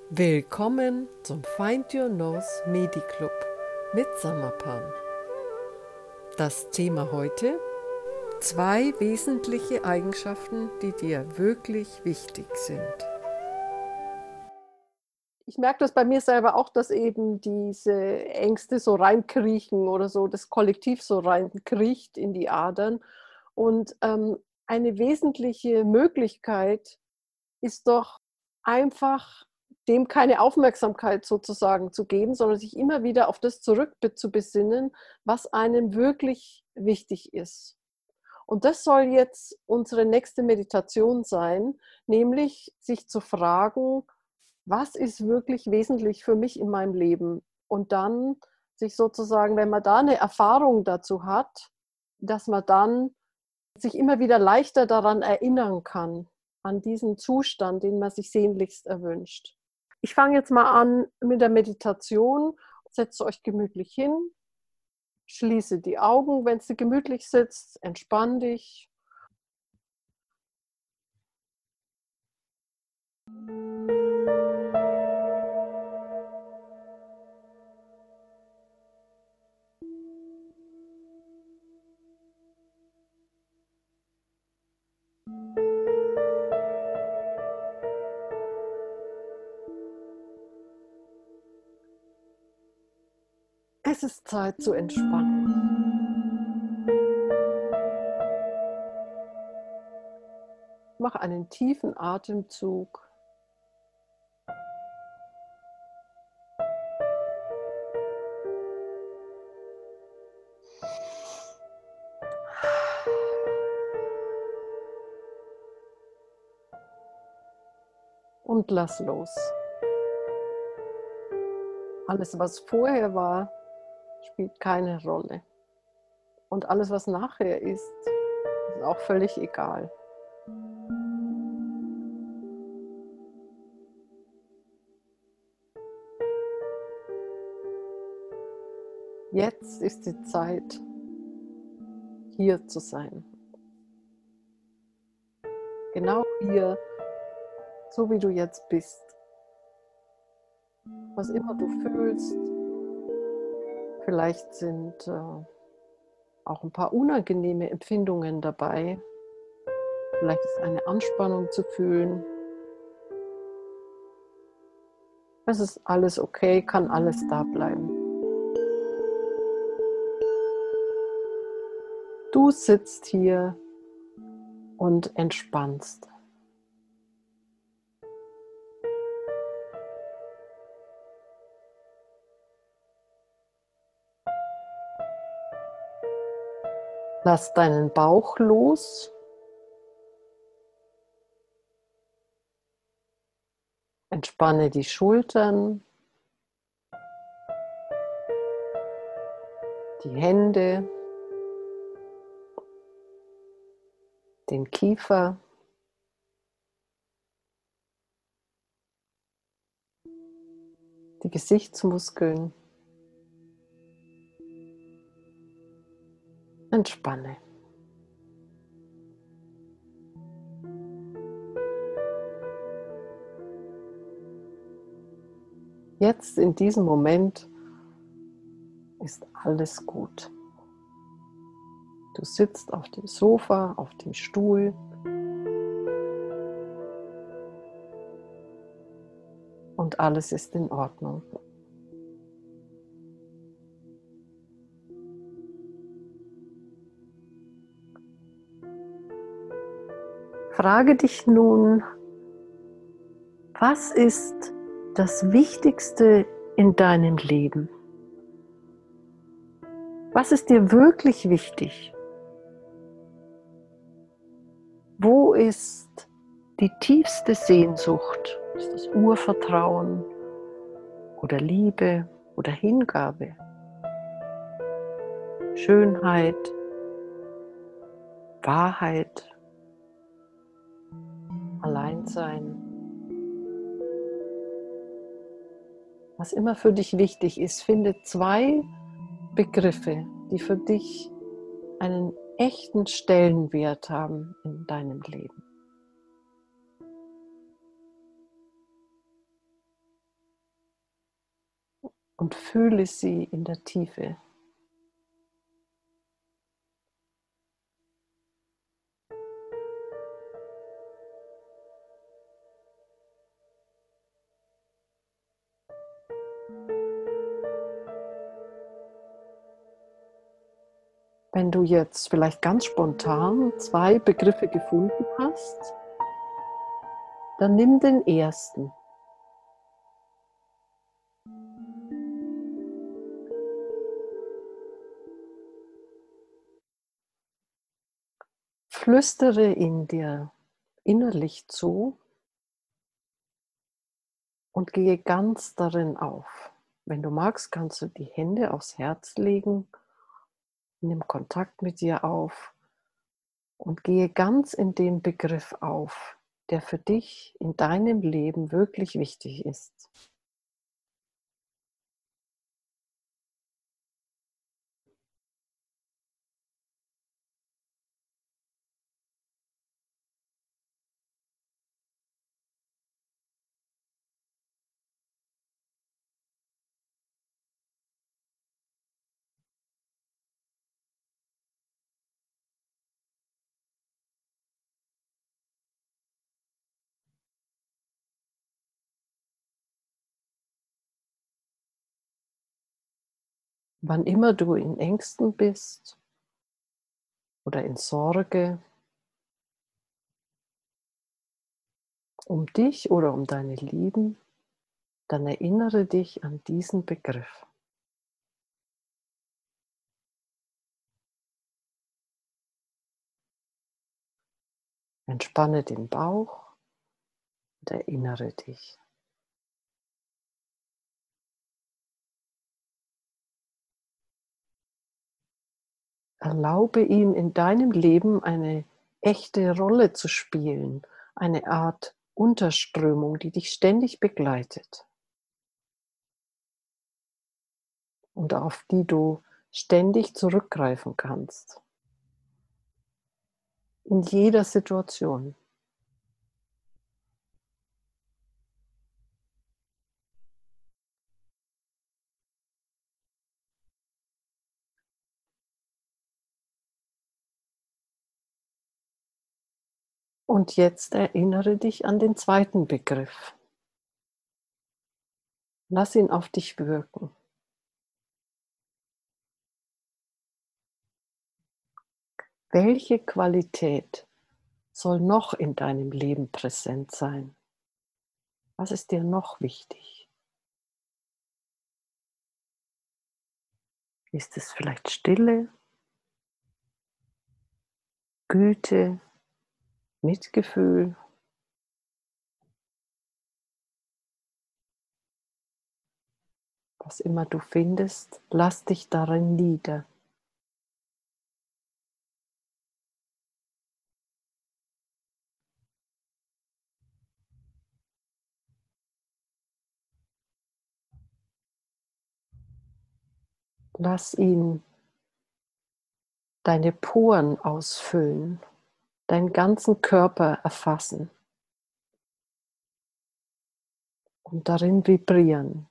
Willkommen zum Find Your Nose Medi Club mit Samapan. Das Thema heute: 2 wesentliche Eigenschaften, die dir wirklich wichtig sind. Ich merke das bei mir selber auch, dass eben diese Ängste so reinkriechen oder so, das Kollektiv so reinkriecht in die Adern. Und eine wesentliche Möglichkeit ist doch einfach, dem keine Aufmerksamkeit sozusagen zu geben, sondern sich immer wieder auf das zurück zu besinnen, was einem wirklich wichtig ist. Und das soll jetzt unsere nächste Meditation sein, nämlich sich zu fragen, was ist wirklich wesentlich für mich in meinem Leben? Und dann sich sozusagen, wenn man da eine Erfahrung dazu hat, dass man dann sich immer wieder leichter daran erinnern kann, an diesen Zustand, den man sich sehnlichst erwünscht. Ich fange jetzt mal an mit der Meditation. Setzt euch gemütlich hin, schließe die Augen, wenn du gemütlich sitzt, entspann dich. Es ist Zeit zu entspannen. Mach einen tiefen Atemzug. Und lass los. Alles, was vorher war, spielt keine Rolle. Und alles, was nachher ist auch völlig egal. Jetzt ist die Zeit, hier zu sein. Genau hier, so wie du jetzt bist. Was immer du fühlst, vielleicht sind auch ein paar unangenehme Empfindungen dabei. Vielleicht ist eine Anspannung zu fühlen. Es ist alles okay, kann alles da bleiben. Du sitzt hier und entspannst. Lass deinen Bauch los. Entspanne die Schultern, die Hände, den Kiefer, die Gesichtsmuskeln. Entspanne. Jetzt in diesem Moment ist alles gut. Du sitzt auf dem Sofa, auf dem Stuhl. Und alles ist in Ordnung. Frage dich nun, was ist das Wichtigste in deinem Leben? Was ist dir wirklich wichtig? Wo ist die tiefste Sehnsucht? Ist das Urvertrauen oder Liebe oder Hingabe? Schönheit, Wahrheit, Alleinsein? Was immer für dich wichtig ist, finde 2 Begriffe, die für dich einen echten Stellenwert haben in deinem Leben. und fühle sie in der Tiefe. Wenn du jetzt vielleicht ganz spontan 2 Begriffe gefunden hast, dann nimm den ersten. Flüstere ihn dir innerlich zu und gehe ganz darin auf. Wenn du magst, kannst du die Hände aufs Herz legen, nimm Kontakt mit dir auf und gehe ganz in den Begriff auf, der für dich in deinem Leben wirklich wichtig ist. Wann immer du in Ängsten bist oder in Sorge um dich oder um deine Lieben, dann erinnere dich an diesen Begriff. Entspanne den Bauch und erinnere dich. Erlaube ihm in deinem Leben eine echte Rolle zu spielen, eine Art Unterströmung, die dich ständig begleitet und auf die du ständig zurückgreifen kannst, in jeder Situation. Und jetzt erinnere dich an den zweiten Begriff. Lass ihn auf dich wirken. Welche Qualität soll noch in deinem Leben präsent sein? Was ist dir noch wichtig? Ist es vielleicht Stille, Güte, Mitgefühl? Was immer du findest, lass dich darin nieder. Lass ihn deine Poren ausfüllen, deinen ganzen Körper erfassen und darin vibrieren.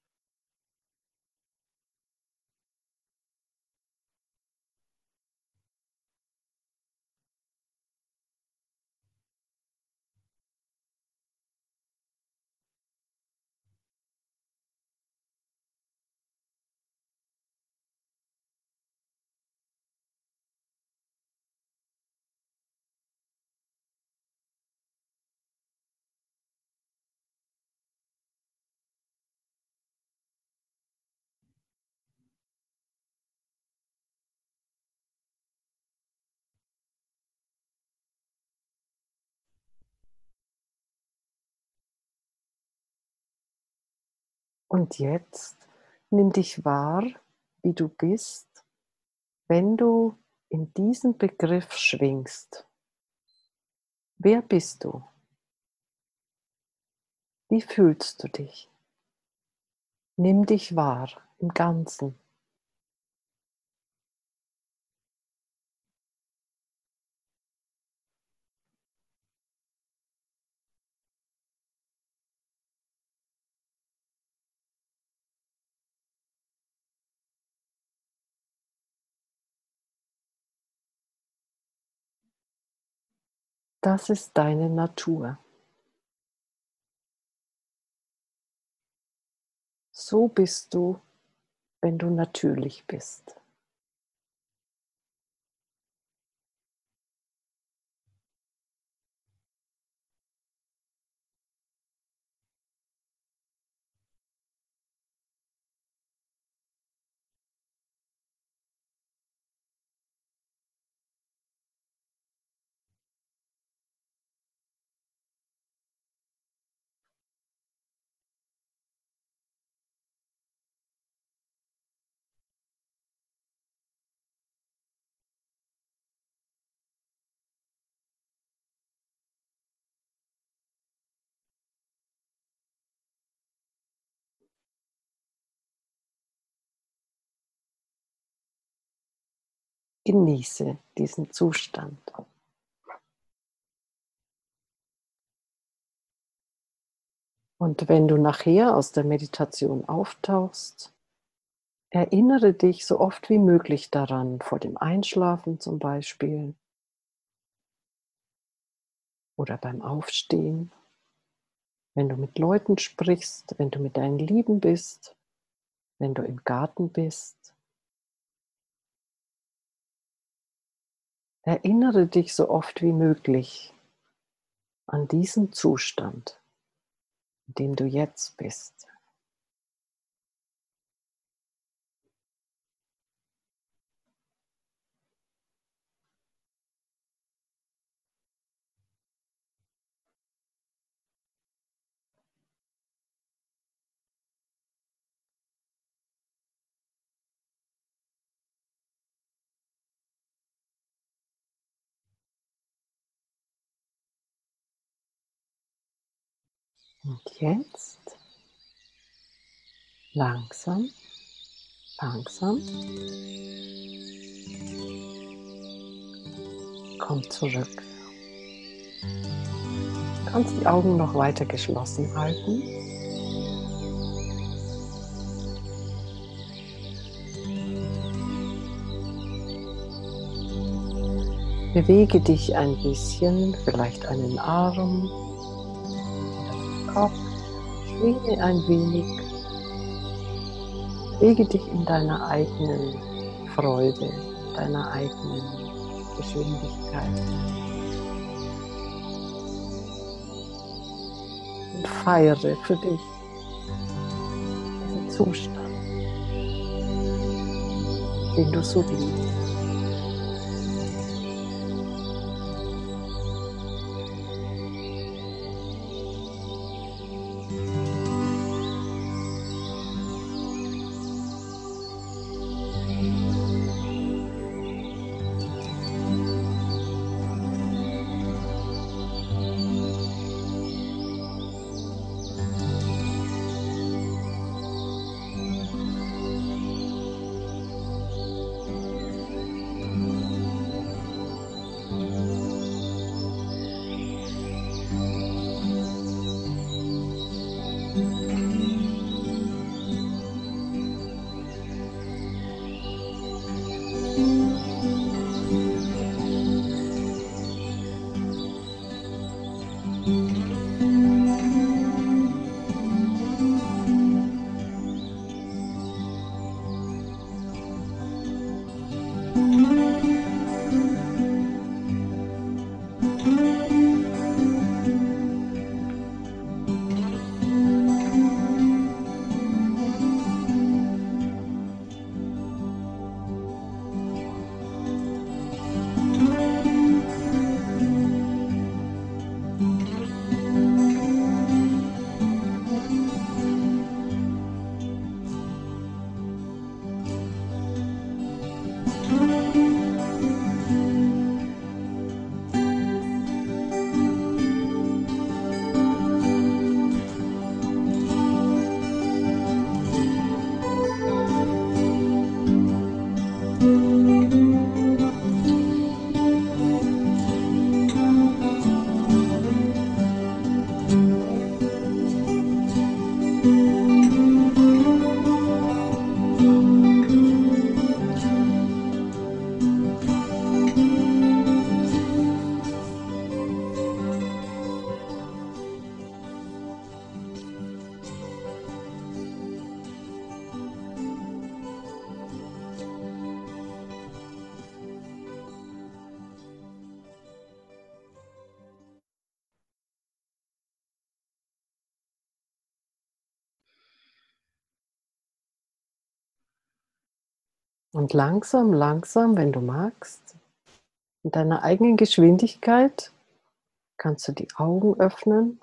Und jetzt nimm dich wahr, wie du bist, wenn du in diesen Begriff schwingst. Wer bist du? Wie fühlst du dich? Nimm dich wahr im Ganzen. Das ist deine Natur. So bist du, wenn du natürlich bist. Genieße diesen Zustand. Und wenn du nachher aus der Meditation auftauchst, erinnere dich so oft wie möglich daran, vor dem Einschlafen zum Beispiel oder beim Aufstehen, wenn du mit Leuten sprichst, wenn du mit deinen Lieben bist, wenn du im Garten bist. Erinnere dich so oft wie möglich an diesen Zustand, in dem du jetzt bist. Und jetzt langsam, langsam komm zurück. Du kannst die Augen noch weiter geschlossen halten. Bewege dich ein bisschen, vielleicht einen Arm oder den Kopf. Schwinge ein wenig. Bewege dich in deiner eigenen Freude, deiner eigenen Geschwindigkeit. Und feiere für dich diesen Zustand, den du so liebst. Und langsam, langsam, wenn du magst, in deiner eigenen Geschwindigkeit kannst du die Augen öffnen.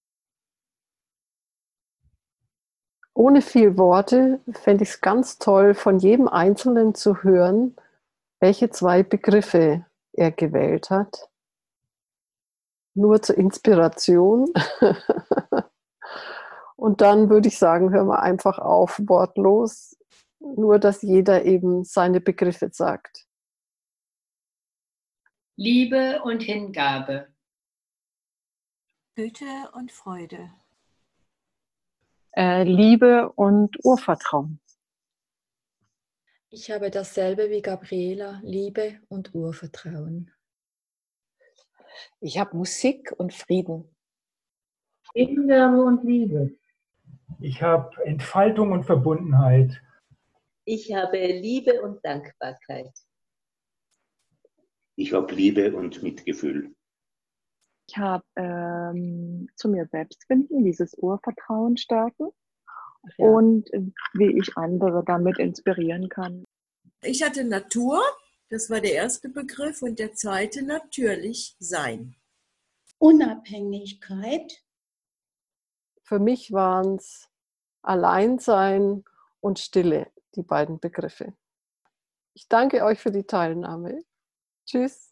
Ohne viel Worte fände ich es ganz toll, von jedem Einzelnen zu hören, welche 2 Begriffe er gewählt hat. Nur zur Inspiration. Und dann würde ich sagen, hören wir einfach auf, wortlos. Nur, dass jeder eben seine Begriffe sagt. Liebe und Hingabe. Güte und Freude. Liebe und Urvertrauen. Ich habe dasselbe wie Gabriela, Liebe und Urvertrauen. Ich habe Musik und Frieden. Hingabe und Liebe. Ich habe Entfaltung und Verbundenheit. Ich habe Liebe und Dankbarkeit. Ich habe Liebe und Mitgefühl. Ich habe zu mir selbst finden, dieses Urvertrauen stärken und wie ich andere damit inspirieren kann. Ich hatte Natur, das war der erste Begriff, und der zweite natürlich Sein. Unabhängigkeit. Für mich waren es Alleinsein und Stille, die beiden Begriffe. Ich danke euch für die Teilnahme. Tschüss.